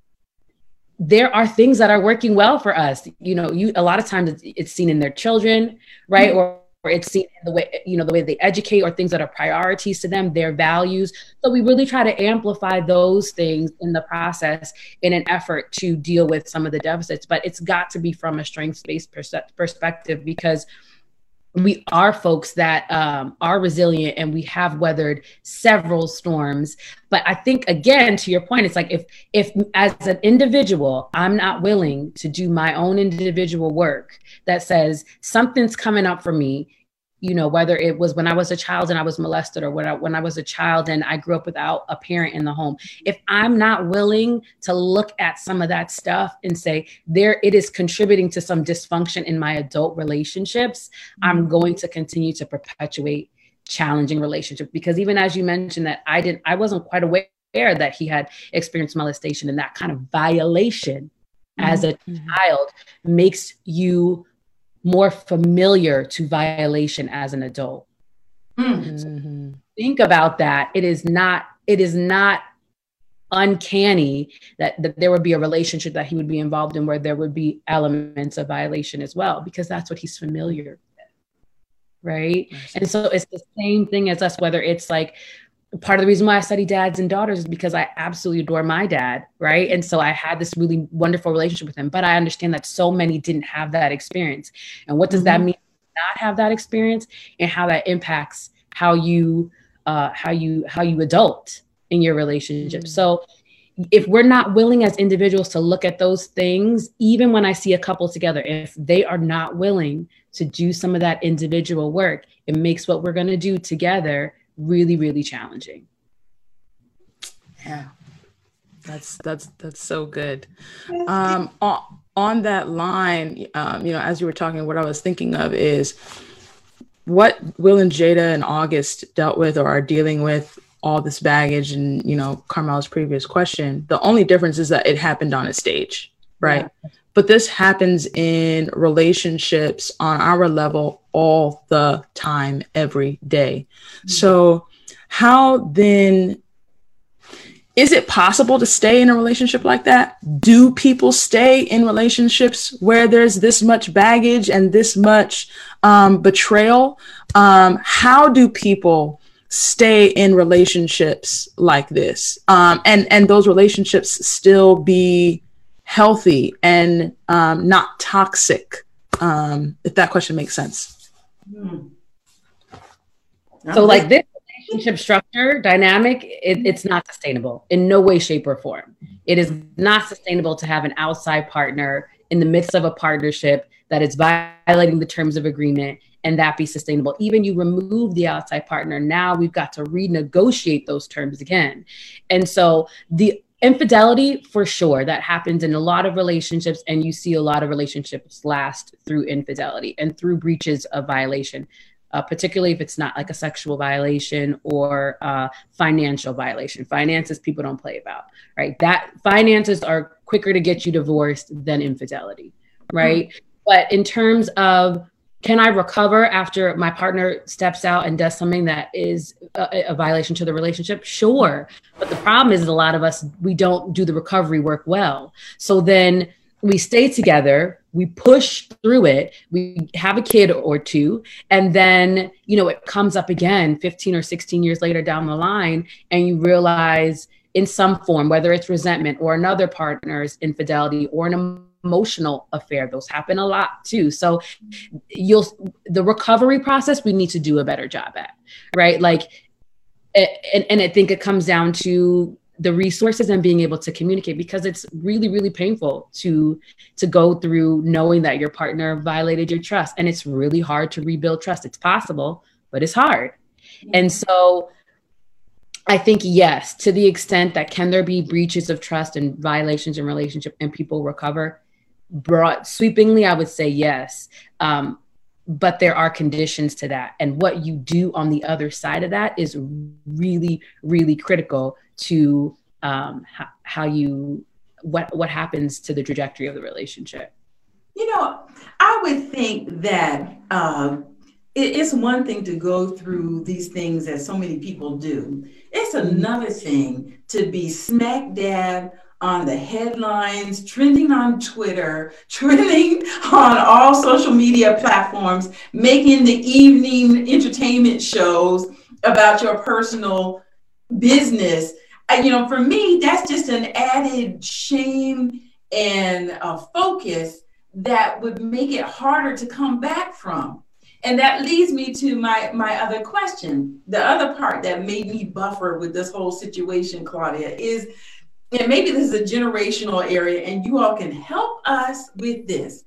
there are things that are working well for us. You know, you a lot of times it's, it's seen in their children, right? Mm-hmm. Or, or it's seen in the way, you know, the way they educate or things that are priorities to them, their values. So we really try to amplify those things in the process in an effort to deal with some of the deficits. But it's got to be from a strengths-based pers- perspective because we are folks that um, are resilient and we have weathered several storms. But I think, again, to your point, it's like if if as an individual, I'm not willing to do my own individual work that says something's coming up for me, you know, whether it was when I was a child and I was molested or when I, when I was a child and I grew up without a parent in the home. If I'm not willing to look at some of that stuff and say there, it is contributing to some dysfunction in my adult relationships, mm-hmm. I'm going to continue to perpetuate challenging relationships. Because even as you mentioned that I didn't, I wasn't quite aware that he had experienced molestation, and that kind of violation mm-hmm. as a child makes you more familiar to violation as an adult. Mm-hmm. So think about that. It is not, it is not uncanny that, that there would be a relationship that he would be involved in where there would be elements of violation as well, because that's what he's familiar with. right? And so it's the same thing as us, whether it's like, part of the reason why I study dads and daughters is because I absolutely adore my dad, right? And so I had this really wonderful relationship with him, but I understand that so many didn't have that experience. And what does mm-hmm. that mean, not have that experience, and how that impacts how you, uh, how you, how you adult in your relationship. Mm-hmm. So if we're not willing as individuals to look at those things, even when I see a couple together, if they are not willing to do some of that individual work, it makes what we're going to do together really, really challenging. Yeah, that's that's that's so good. Um, on, on that line, um, you know, as you were talking, what I was thinking of is what Will and Jada and August dealt with or are dealing with, all this baggage, and, you know, Carmel's previous question. The only difference is that it happened on a stage, right? Yeah. But this happens in relationships on our level all the time, every day. Mm-hmm. So how then, is it possible to stay in a relationship like that? Do people stay in relationships where there's this much baggage and this much um, betrayal? Um, how do people stay in relationships like this, um, and, and those relationships still be healthy and um, not toxic, um, if that question makes sense? Hmm. So like this relationship structure dynamic, it, it's not sustainable in no way, shape, or form. It is not sustainable to have an outside partner in the midst of a partnership that is violating the terms of agreement and that be sustainable. Even you remove the outside partner, now we've got to renegotiate those terms again. And so the infidelity, for sure, that happens in a lot of relationships, and you see a lot of relationships last through infidelity and through breaches of violation, uh, particularly if it's not like a sexual violation or uh, financial violation. Finances, people don't play about, right? That finances are quicker to get you divorced than infidelity, right? Mm-hmm. But in terms of, can I recover after my partner steps out and does something that is a, a violation to the relationship? Sure. But the problem is a lot of us, we don't do the recovery work well. So then we stay together, we push through it, we have a kid or two, and then, you know, it comes up again fifteen or sixteen years later down the line, and you realize in some form, whether it's resentment or another partner's infidelity or an emotional affair, those happen a lot too. So you'll, the recovery process, we need to do a better job at, right? Like, and, and I think it comes down to the resources and being able to communicate, because it's really, really painful to, to go through knowing that your partner violated your trust. And it's really hard to rebuild trust. It's possible, but it's hard. And so I think, yes, to the extent that can there be breaches of trust and violations in relationship and people recover? Broad sweepingly, I would say yes. Um, but there are conditions to that. And what you do on the other side of that is really, really critical to um, how, how you, what, what happens to the trajectory of the relationship. You know, I would think that um, it, it's one thing to go through these things that so many people do. It's another thing to be smack dab on the headlines, trending on Twitter, trending on all social media platforms, making the evening entertainment shows about your personal business. And, you know, for me, that's just an added shame and a focus that would make it harder to come back from. And that leads me to my, my other question. The other part that made me buffer with this whole situation, Claudia, is, and maybe this is a generational area and you all can help us with this.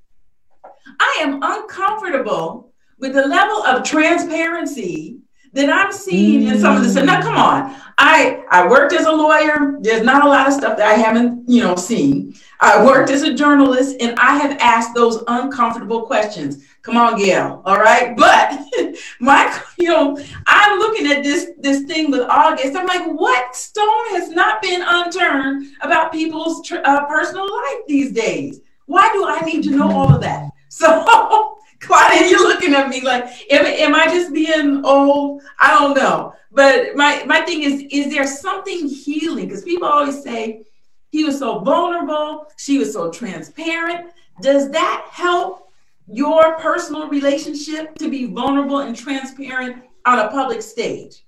I am uncomfortable with the level of transparency that I'm seeing mm. in some of this. Now, come on. I, I worked as a lawyer. There's not a lot of stuff that I haven't, you know, seen. I worked as a journalist, and I have asked those uncomfortable questions. Come on, Gail. All right. But my, you know, I'm looking at this, this thing with August. I'm like, what stone has not been unturned about people's tr- uh, personal life these days? Why do I need to know all of that? So, Claudia, you're looking at me like, am, am I just being old? I don't know. But my, my thing is, is there something healing? Because people always say, he was so vulnerable. She was so transparent. Does that help your personal relationship to be vulnerable and transparent on a public stage?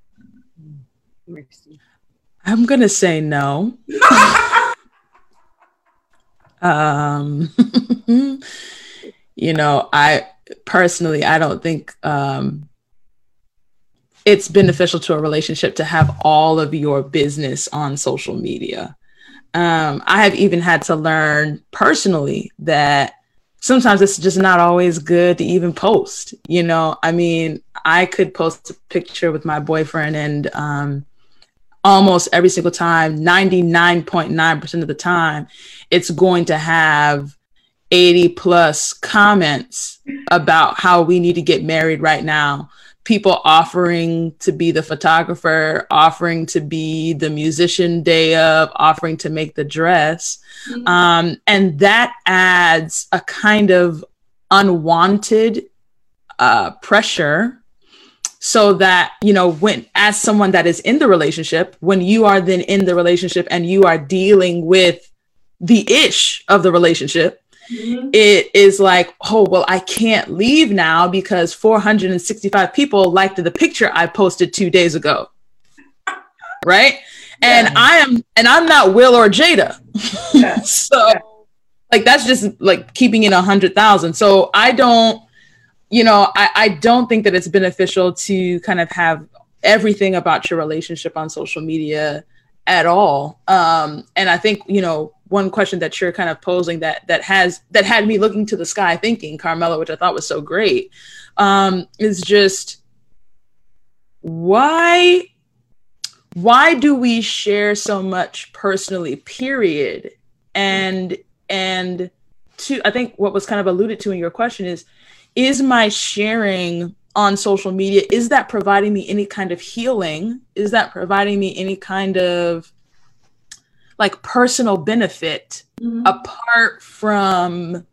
I'm going to say no. um, you know, I personally, I don't think um, it's beneficial to a relationship to have all of your business on social media. Um, I have even had to learn personally that sometimes it's just not always good to even post. You know, I mean, I could post a picture with my boyfriend and um, almost every single time, ninety-nine point nine percent of the time, it's going to have eighty plus comments about how we need to get married right now. People offering to be the photographer, offering to be the musician day of, offering to make the dress. Mm-hmm. Um, and that adds a kind of unwanted uh, pressure. So that, you know, when, as someone that is in the relationship, when you are then in the relationship and you are dealing with the ish of the relationship, mm-hmm. it is like, oh, well, I can't leave now because four hundred sixty-five people liked the picture I posted two days ago. Right. Yeah. And I am, and I'm not Will or Jada. Yeah. So yeah. like, that's just like keeping it a hundred thousand. So I don't, you know, I, I don't think that it's beneficial to kind of have everything about your relationship on social media at all. Um, and I think, you know, one question that you're kind of posing that that has that had me looking to the sky thinking, Carmela, which I thought was so great, um, is just why why do we share so much personally, period? And and to I think what was kind of alluded to in your question is, is my sharing on social media, is that providing me any kind of healing? Is that providing me any kind of like personal benefit mm-hmm. apart from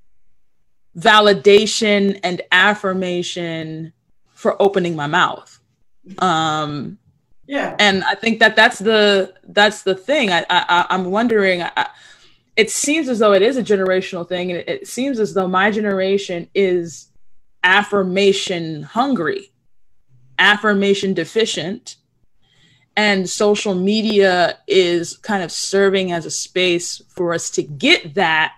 validation and affirmation for opening my mouth? Um, yeah. And I think that that's the, that's the thing. I, I, I'm wondering, I, it seems as though it is a generational thing. And it, it seems as though my generation is affirmation hungry, affirmation deficient. And social media is kind of serving as a space for us to get that.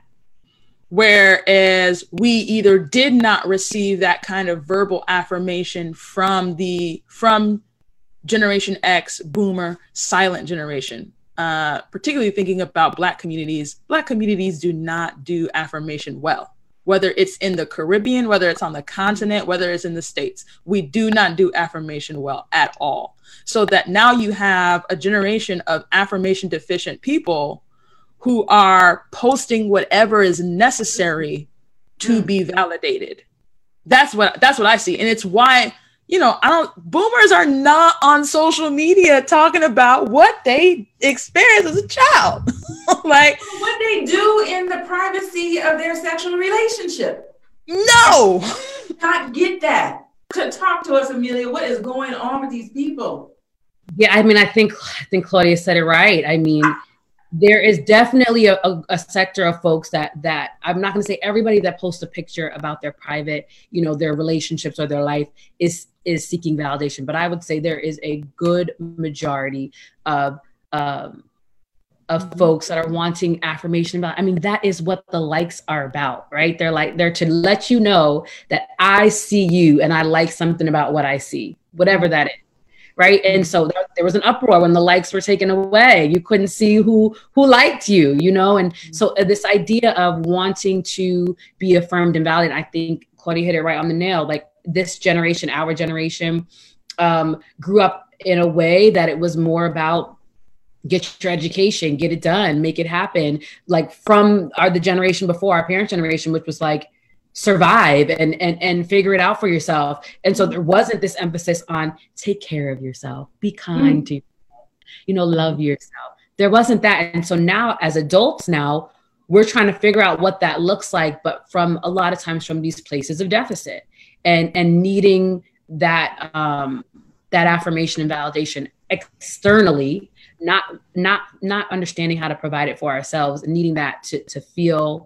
Whereas we either did not receive that kind of verbal affirmation from the, from Generation X, boomer, silent generation. Uh, particularly thinking about Black communities, Black communities do not do affirmation well, whether it's in the Caribbean, whether it's on the continent, whether it's in the States. We do not do affirmation well at all. So that now you have a generation of affirmation deficient people who are posting whatever is necessary to mm. be validated. That's what, that's what I see. And it's why, you know, I don't, boomers are not on social media talking about what they experienced as a child. Like what they do in the privacy of their sexual relationship. No. I not get that. To talk to us, Amelia, what is going on with these people? Yeah, I mean, I think, I think Claudia said it right. I mean, there is definitely a, a, a sector of folks that, that I'm not going to say everybody that posts a picture about their private, you know, their relationships or their life is, is seeking validation. But I would say there is a good majority of, um, of mm-hmm. folks that are wanting affirmation about, I mean, that is what the likes are about, right? They're like, they're to let you know that I see you and I like something about what I see, whatever that is. Right. And so there, there was an uproar when the likes were taken away. You couldn't see who who liked you, you know. And so this idea of wanting to be affirmed and validated, I think Claudia hit it right on the nail. Like this generation, our generation, um, grew up in a way that it was more about get your education, get it done, make it happen. Like from our the generation before, our parents' generation, which was like, survive and, and, and figure it out for yourself. And so there wasn't this emphasis on take care of yourself, be kind mm. to yourself, you know, love yourself. There wasn't that. And so now as adults now, we're trying to figure out what that looks like, but from a lot of times from these places of deficit and, and needing that, um, that affirmation and validation externally, not, not, not understanding how to provide it for ourselves and needing that to, to feel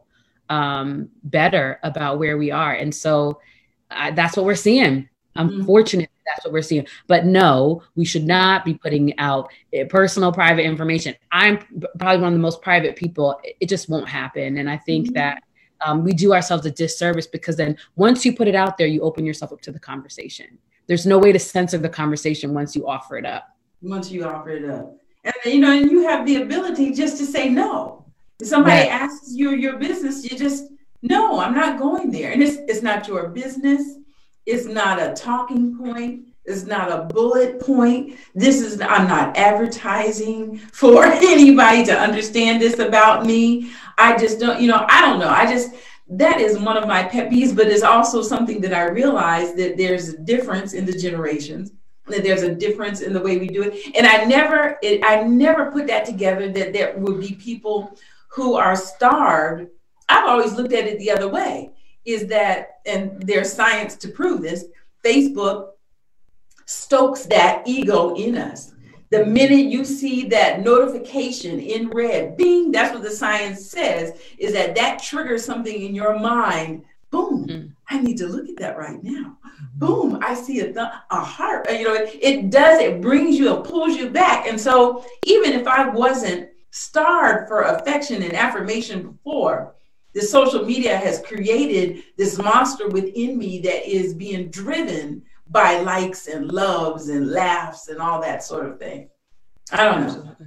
um, better about where we are. And so uh, that's what we're seeing. Unfortunately, that's what we're seeing. But no, we should not be putting out personal, private information. I'm probably one of the most private people. It just won't happen. And I think mm-hmm. that um, we do ourselves a disservice, because then once you put it out there, you open yourself up to the conversation. There's no way to censor the conversation once you offer it up. Once you offer it up. And, you know, and you have the ability just to say no. If somebody right. asks you your business, you just, no, I'm not going there. And it's it's not your business. It's not a talking point. It's not a bullet point. This is, I'm not advertising for anybody to understand this about me. I just don't, you know, I don't know. I just, that is one of my pet peeves, but it's also something that I realize that there's a difference in the generations, that there's a difference in the way we do it. And I never, it, I never put that together, that there would be people who are starved. I've always looked at it the other way. Is that, and there's science to prove this, Facebook stokes that ego in us. The minute you see that notification in red, bing, that's what the science says, is that that triggers something in your mind. Boom, mm. I need to look at that right now. Mm-hmm. Boom, I see a, th- a heart. You know, it, it does, it brings you, it pulls you back. And so even if I wasn't starved for affection and affirmation before, the social media has created this monster within me that is being driven by likes and loves and laughs and all that sort of thing. I don't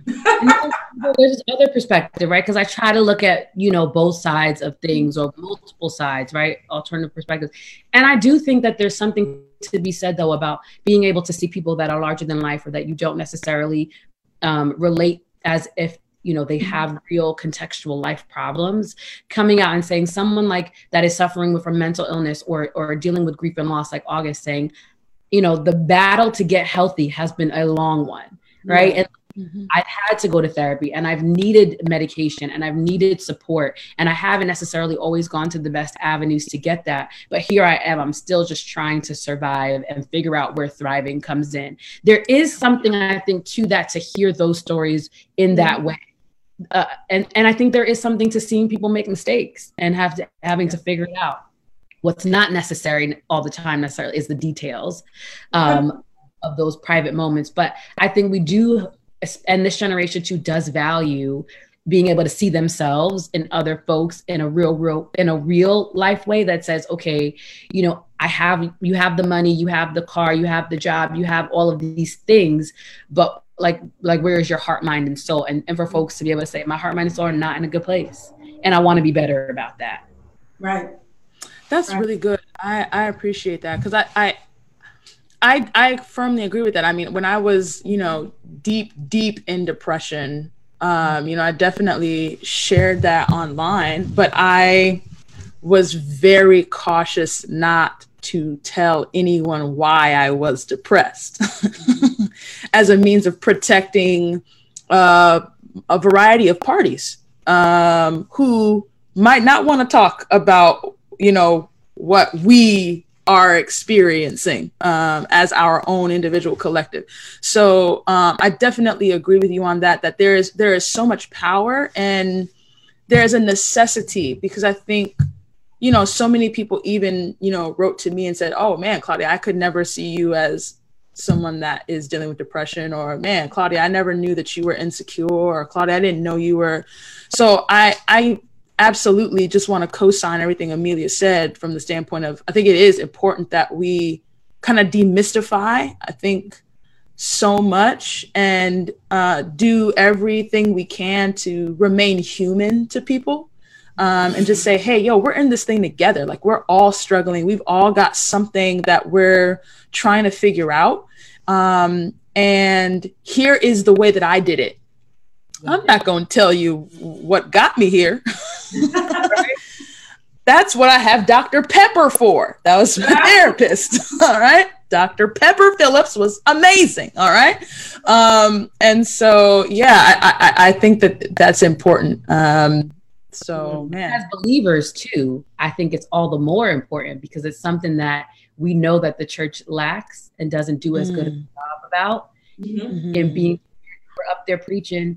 know. There's this other perspective, right? Because I try to look at, you know, both sides of things, or multiple sides, right? Alternative perspectives. And I do think that there's something to be said, though, about being able to see people that are larger than life, or that you don't necessarily um, relate as if, you know, they have real contextual life problems, coming out and saying, someone like that is suffering with a mental illness, or or dealing with grief and loss, like August, saying, you know, the battle to get healthy has been a long one, right? Yeah. And mm-hmm. I've had to go to therapy, and I've needed medication, and I've needed support, and I haven't necessarily always gone to the best avenues to get that. But here I am, I'm still just trying to survive and figure out where thriving comes in. There is something, I think, to that, to hear those stories in that mm-hmm. way. Uh, and, and I think there is something to seeing people make mistakes and have to, having to figure it out. What's not necessary all the time necessarily is the details um, of those private moments. But I think we do, and this generation too does value being able to see themselves in other folks in a real, real, in a real life way that says, okay, you know, I have, you have the money, you have the car, you have the job, you have all of these things, but like, like, where is your heart, mind, and soul? And, and for folks to be able to say, my heart, mind, and soul are not in a good place, and I want to be better about that. Right. That's right. Really good. I, I appreciate that. Cause I, I, I, I firmly agree with that. I mean, when I was, you know, deep, deep in depression, um, you know, I definitely shared that online, but I was very cautious not to tell anyone why I was depressed as a means of protecting uh, a variety of parties um, who might not want to talk about, you know, what we are experiencing um, as our own individual collective. So um, I definitely agree with you on that, that there is there is so much power, and there's a necessity, because I think, you know, so many people even, you know, wrote to me and said, oh man, Claudia, I could never see you as someone that is dealing with depression, or man, Claudia, I never knew that you were insecure, or Claudia, I didn't know you were. So I, I absolutely just want to co-sign everything Amelia said, from the standpoint of, I think it is important that we kind of demystify, I think, so much, and uh, do everything we can to remain human to people. Um, and just say, hey, yo, we're in this thing together. Like, we're all struggling. We've all got something that we're trying to figure out. Um, and here is the way that I did it. I'm not going to tell you what got me here. Right? That's what I have Doctor Pepper for. That was my therapist. All right. Doctor Pepper Phillips was amazing. All right. Um, and so, yeah, I, I, I think that that's important. Um, So, man. As believers too, I think it's all the more important, because it's something that we know that the church lacks and doesn't do as mm. good a job about. Mm-hmm. And being, we're up there preaching,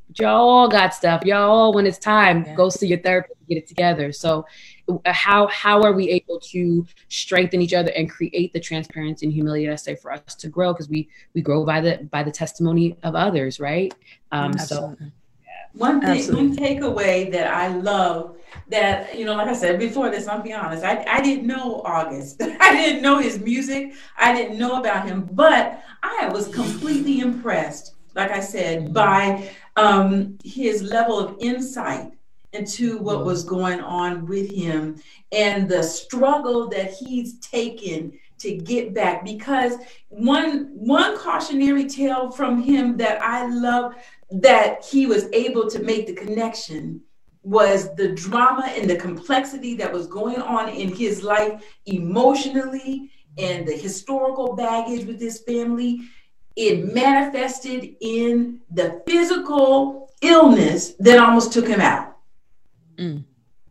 but y'all all got stuff. Y'all all, when it's time, Yeah. go see your therapist, get it together. So how how are we able to strengthen each other and create the transparency and humility necessary for us to grow? Because we we grow by the by the testimony of others, right? Um, so one thing, Absolutely. one takeaway that I love that, you know, like I said before this, I'll be honest, I, I didn't know August. I didn't know his music. I didn't know about him, but I was completely impressed, like I said, by um, his level of insight into what was going on with him and the struggle that he's taken to get back. Because one one cautionary tale from him that I love, that he was able to make the connection, was the drama and the complexity that was going on in his life emotionally and the historical baggage with his family. It manifested in the physical illness that almost took him out. Mm.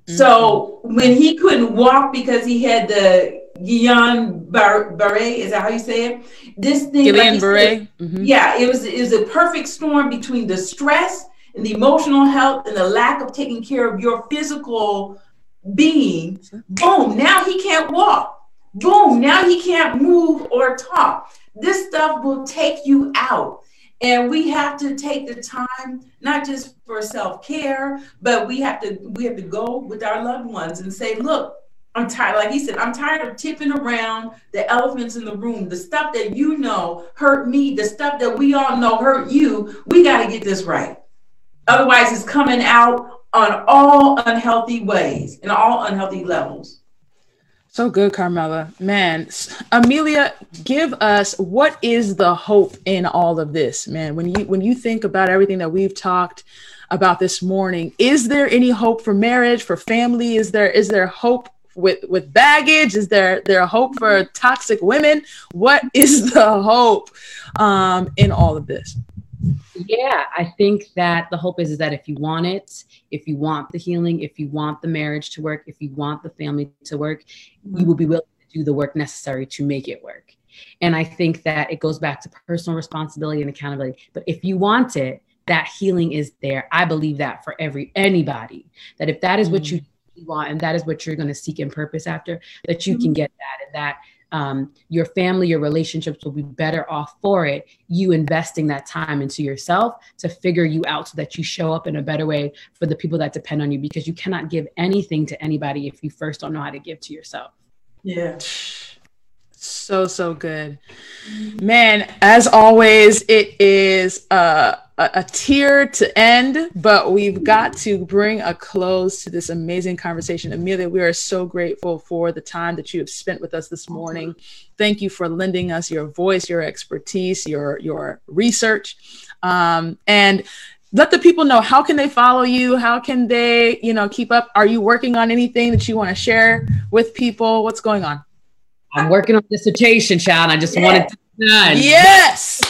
So when he couldn't walk because he had the Guillain-Barré, is that how you say it? This thing, Guillain-Barré. Like mm-hmm. Yeah, it was it was a perfect storm between the stress and the emotional health and the lack of taking care of your physical being. Boom, now he can't walk. Boom, now he can't move or talk. This stuff will take you out. And we have to take the time, not just for self-care, but we have to we have to go with our loved ones and say, look, I'm tired. Like he said, I'm tired of tipping around the elephants in the room. The stuff that you know hurt me, the stuff that we all know hurt you. We got to get this right. Otherwise, it's coming out on all unhealthy ways and all unhealthy levels. So good, Carmela. Man, Amelia, give us, what is the hope in all of this, man? When you when you think about everything that we've talked about this morning, is there any hope for marriage, for family? Is there is there hope with with baggage? Is there there hope for toxic women? What is the hope um, in all of this? Yeah, I think that the hope is, is that if you want it, if you want the healing, if you want the marriage to work, if you want the family to work, you will be willing to do the work necessary to make it work. And I think that it goes back to personal responsibility and accountability. But if you want it, that healing is there. I believe that for every anybody, that if that is mm-hmm. what you want and that is what you're going to seek and purpose after, that you mm-hmm. can get that, and that Um, your family, your relationships will be better off for it. You investing that time into yourself to figure you out so that you show up in a better way for the people that depend on you, because you cannot give anything to anybody if you first don't know how to give to yourself. Yeah. So, so good, man. As always, it is uh, a, a tear to end, but we've got to bring a close to this amazing conversation. Amelia, we are so grateful for the time that you have spent with us this morning. Thank you for lending us your voice, your expertise, your, your research, um, and let the people know, how can they follow you? How can they, you know, keep up? Are you working on anything that you want to share with people? What's going on? I'm working on a dissertation, child. I just yeah. wanted to be done. Yes.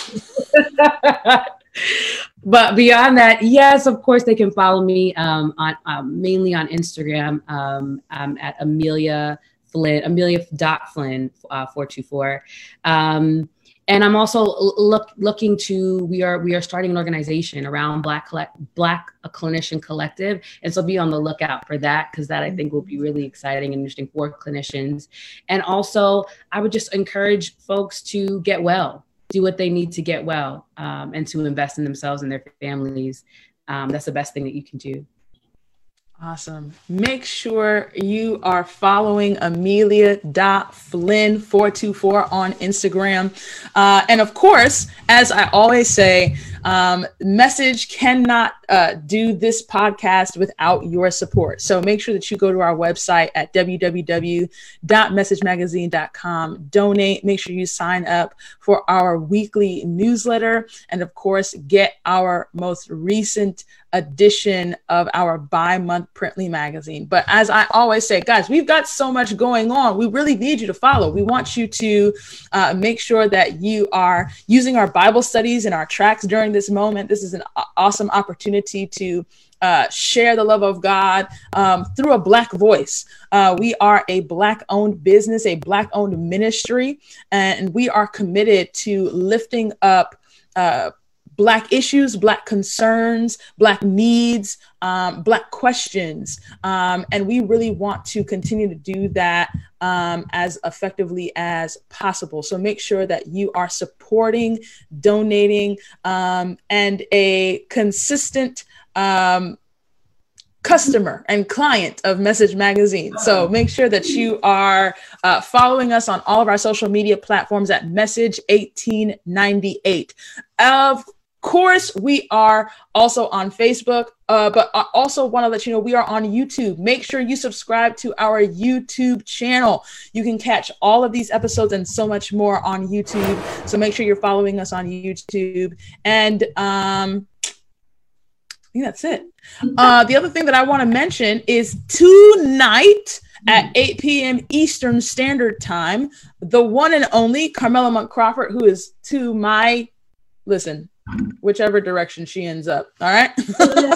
But beyond that, yes, of course, they can follow me um, on um, mainly on Instagram um, um, at Amelia Flynn, Amelia dot Flynn uh, four two four. Um, and I'm also look looking to we are we are starting an organization around Black collect, Black a Clinician Collective, and so be on the lookout for that, because that I think will be really exciting and interesting for clinicians. And also, I would just encourage folks to get well. Do what they need to get well, um, and to invest in themselves and their families. Um, that's the best thing that you can do. Awesome. Make sure you are following Amelia dot Flynn four two four on Instagram. Uh, and of course, as I always say, um, Message cannot uh, do this podcast without your support. So make sure that you go to our website at w w w dot message magazine dot com, donate, make sure you sign up for our weekly newsletter, and of course, get our most recent edition of our bi-month Printly magazine. But as I always say, guys, we've got so much going on. We really need you to follow. We want you to uh, make sure that you are using our Bible studies and our tracks during this moment. This is an awesome opportunity to uh, share the love of God um, through a Black voice. Uh, we are a Black-owned business, a Black-owned ministry, and we are committed to lifting up uh, Black issues, Black concerns, Black needs, um, Black questions. Um, and we really want to continue to do that um, as effectively as possible. So make sure that you are supporting, donating, um, and a consistent um, customer and client of Message Magazine. So make sure that you are uh, following us on all of our social media platforms at Message eighteen ninety-eight. Of course, we are also on Facebook, uh, but I also want to let you know we are on YouTube. Make sure you subscribe to our YouTube channel. You can catch all of these episodes and so much more on YouTube. So make sure you're following us on YouTube. And um, I think that's it. Uh, the other thing that I want to mention is tonight at eight p.m. Eastern Standard Time, the one and only Carmela Monk Crawford, who is to my, listen, whichever direction she ends up. All right. To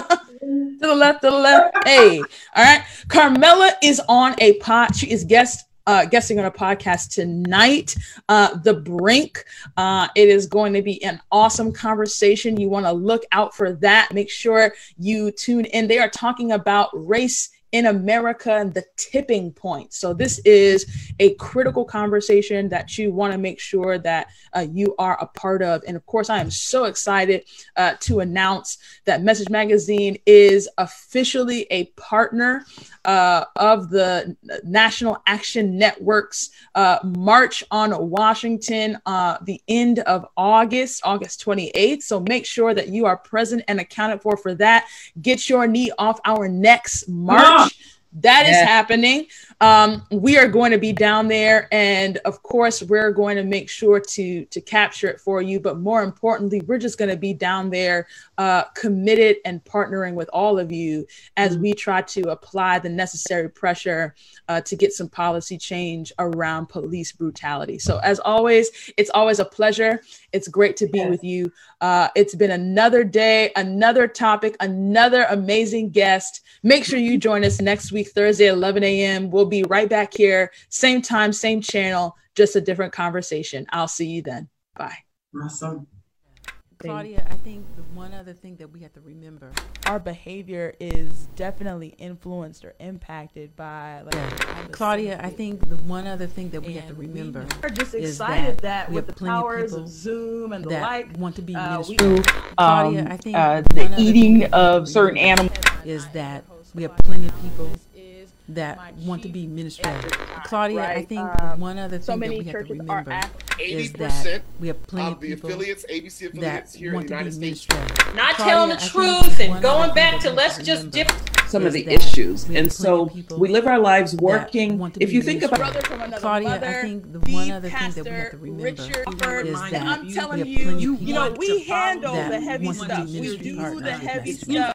the left, to the left. Hey. All right. Carmela is on a pod. She is guest Uh, guesting on a podcast tonight, uh, The Brink. Uh, it is going to be an awesome conversation. You want to look out for that. Make sure you tune in. They are talking about race in America and the tipping point. So this is a critical conversation that you want to make sure that uh, you are a part of. And of course, I am so excited uh, to announce that Message Magazine is officially a partner uh, of the National Action Network's uh, March on Washington, uh, the end of August, August twenty-eighth. So make sure that you are present and accounted for for that. Get your knee off our necks, March. That is yeah. happening. Um, we are going to be down there, and of course, we're going to make sure to to capture it for you. But more importantly, we're just going to be down there, uh, committed and partnering with all of you as mm-hmm. we try to apply the necessary pressure uh, to get some policy change around police brutality. So, as always, it's always a pleasure. It's great to be yes. with you. Uh, it's been another day, another topic, another amazing guest. Make sure you join us next week, Thursday at eleven a.m. We'll be right back here, same time, same channel, just a different conversation. I'll see you then. Bye. Awesome. Claudia, I think the one other thing that we have to remember, our behavior is definitely influenced or impacted by like yeah. Claudia, I think the one other thing that we and have to remember we are just is excited that, that with the powers of Zoom and the that like want to be uh, ministry. we, Claudia, um, I think uh, the eating of certain animals is that we have plenty of people that want to be ministry. Claudia, right? I think um, one other thing so that we have to remember is that we have plenty of the people affiliates, A B C affiliates that here want in the to United be States. ministry. Not Claudia, telling the I truth and one going other back thing to that we let's have just to remember dip. some of is the that issues, we have and plenty so of people we live our lives that working. want to If be you think ministry. about brother from another Claudia, mother, I think the the one other thing that we have to pastor, remember Richard Bird, is that I'm telling we have you, plenty of you people know, we handle that the heavy want to be stuff. We ministry do partners the with heavy Message stuff.